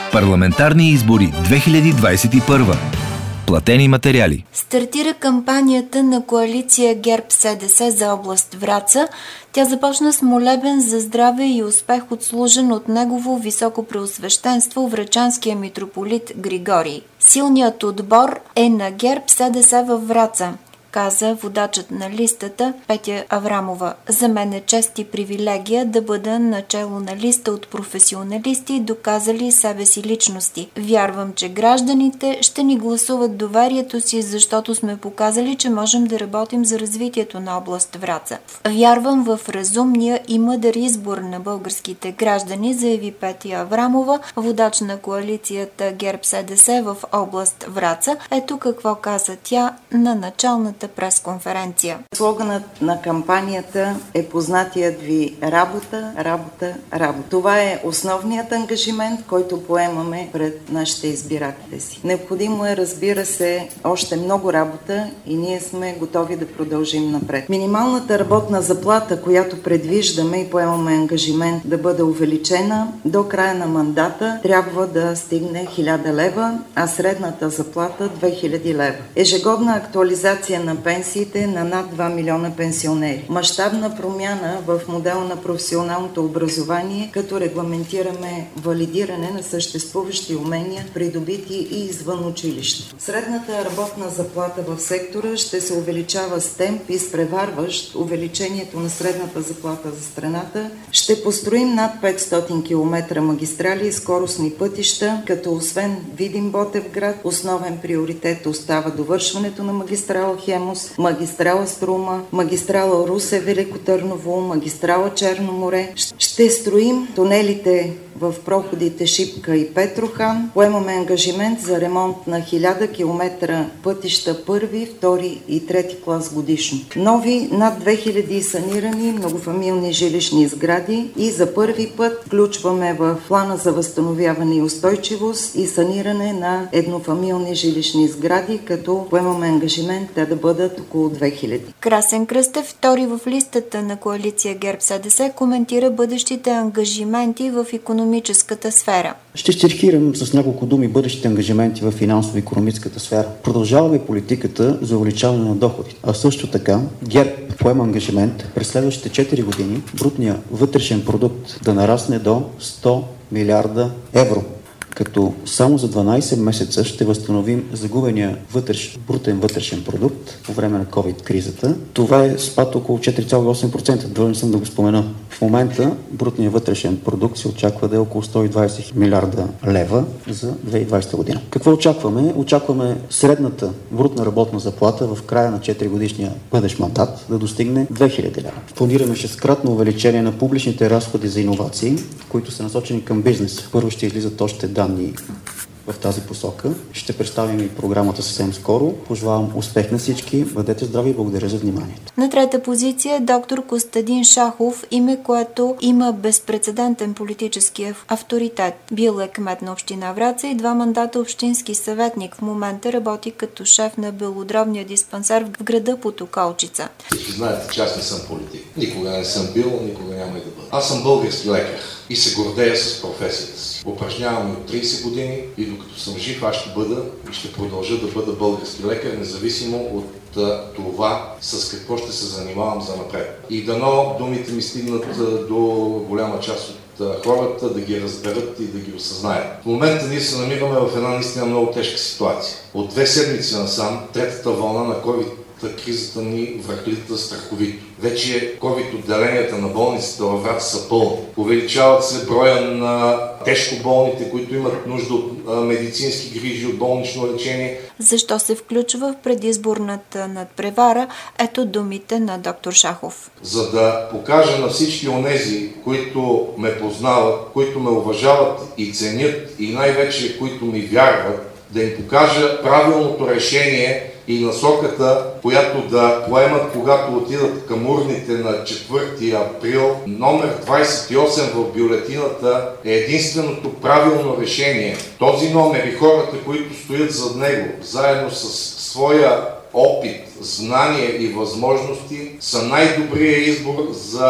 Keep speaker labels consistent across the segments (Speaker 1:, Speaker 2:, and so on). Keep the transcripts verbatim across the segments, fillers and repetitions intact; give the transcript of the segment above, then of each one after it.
Speaker 1: Парламентарни избори две хиляди двадесет и първа. Платени материали.
Speaker 2: Стартира кампанията на коалиция ГЕРБ-СДС за област Враца. Тя започна с молебен за здраве и успех, отслужен от негово високопреосвещенство врачанския митрополит Григорий. Силният отбор е на ГЕРБ-СДС във Враца, каза водачът на листата Петя Аврамова. За мен е чест и привилегия да бъда начело на листа от професионалисти, доказали себе си личности. Вярвам, че гражданите ще ни гласуват доверието си, защото сме показали, че можем да работим за развитието на област Враца. Вярвам в разумния и мъдър избор на българските граждани, заяви Петя Аврамова, водач на коалицията ГЕРБ-СДС в област Враца. Ето какво каза тя на началната пресконференция.
Speaker 3: Слоганът на кампанията е познатият ви работа, работа, работа. Това е основният ангажимент, който поемаме пред нашите избиратели си. Необходимо е, разбира се, още много работа и ние сме готови да продължим напред. Минималната работна заплата, която предвиждаме и поемаме ангажимент да бъде увеличена до края на мандата, трябва да стигне хиляда лева, а средната заплата две хиляди лева. Ежегодна актуализация на на пенсиите на над два милиона пенсионери. Мащабна промяна в модела на професионалното образование, като регламентираме валидиране на съществуващи умения, придобити и извън училище. Средната работна заплата в сектора ще се увеличава с темп, изпреварващ увеличението на средната заплата за страната. Ще построим над петстотин километра магистрали и скоростни пътища, като освен Видин-Ботевград, основен приоритет остава довършването на магистрала Хемус, магистрала Струма, магистрала Русе-Велико Търново, магистрала Черно море. Ще строим тунелите в проходите Шипка и Петрохан. Поемаме ангажимент за ремонт на хиляда километра пътища първи, втори и трети клас годишно. Нови над две хиляди санирани многофамилни жилищни сгради и за първи път включваме в плана за възстановяване и устойчивост и саниране на еднофамилни жилищни сгради, като поемаме ангажимент те да бъдат около две хиляди.
Speaker 2: Красен Кръстев, втори в листата на коалиция ГЕРБ-СДС, коментира бъдещите ангажименти в икономическата сфера.
Speaker 4: Ще стиркирам с няколко думи бъдещите ангажименти в финансово-икономическата сфера. Продължаваме политиката за увеличаване на доходите, а също така ГЕРБ поема ангажимент през следващите четири години брутния вътрешен продукт да нарасне до сто милиарда евро, като само за дванадесет месеца ще възстановим загубения вътреш, брутен вътрешен продукт по време на COVID-кризата. Това е спад около четири цяло и осем процента, длъжен съм да го спомена. В момента брутният вътрешен продукт се очаква да е около сто и двадесет милиарда лева за две хиляди и двадесета година. Какво очакваме? Очакваме средната брутна работна заплата в края на четири годишния бъдещ мандат да достигне две хиляди лева. Планираме шесткратно увеличение на публичните разходи за иновации, които са насочени към бизнес. Първо ще излизат още данни в тази посока. Ще представим и програмата съвсем скоро. Пожелавам успех на всички. Бъдете здрави и благодаря за вниманието.
Speaker 2: На трета позиция е доктор Костадин Шахов, име, което има безпрецедентен политически авторитет. Бил е кмет на община Враца и два мандата общински съветник. В момента работи като шеф на белодробния диспансер в града Потоколчица.
Speaker 5: Всички знаете, че аз не съм политик. Никога не съм бил, никога няма и да бъда. Аз съм български лекар и се гордея с професията си. Упражнявам от тридесет години и докато съм жив, аз ще бъда и ще продължа да бъда български лекар, независимо от а, това с какво ще се занимавам за напред. И дано думите ми стигнат а, до голяма част от а, хората, да ги разберат и да ги осъзнаят. В момента ние се намираме в една наистина много тежка ситуация. От две седмици насам, третата вълна на COVID кризата ни връхлита страховито. Вече COVID-отделенията на болниците във Враца са пълни. Увеличават се броя на тежко болните, които имат нужда от медицински грижи, от болнично лечение.
Speaker 2: Защо се включва в предизборната надпревара? Ето думите на доктор Шахов.
Speaker 5: За да покажа на всички онези, които ме познават, които ме уважават и ценят и най-вече които ми вярват, да им покажа правилното решение и насоката, която да поемат, когато отидат към урните на четвърти април. Номер двадесет и осем в бюлетината е единственото правилно решение. Този номер и хората, които стоят зад него, заедно с своя опит, знание и възможности, са най-добрият избор за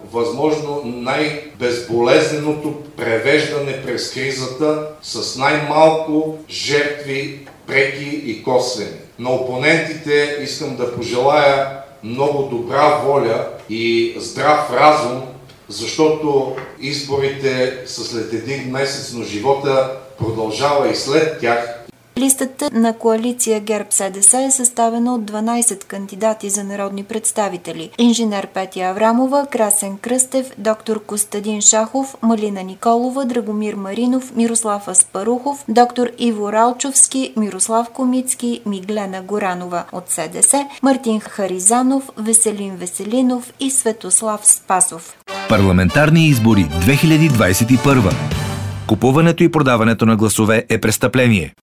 Speaker 5: възможно най-безболезненото превеждане през кризата с най-малко жертви, преки и косвени. На опонентите искам да пожелая много добра воля и здрав разум, защото изборите са след един месец, но живота продължава и след тях.
Speaker 2: Листата на коалиция ГЕРБ-СДС е съставена от дванайсет кандидати за народни представители. Инженер Петя Аврамова, Красен Кръстев, доктор Костадин Шахов, Малина Николова, Драгомир Маринов, Мирослав Аспарухов, доктор Иво Ралчовски, Мирослав Комицки, Миглена Горанова от СДС, Мартин Харизанов, Веселин Веселинов и Светослав Спасов.
Speaker 1: Парламентарни избори две хиляди двадесет и първа. Купуването и продаването на гласове е престъпление.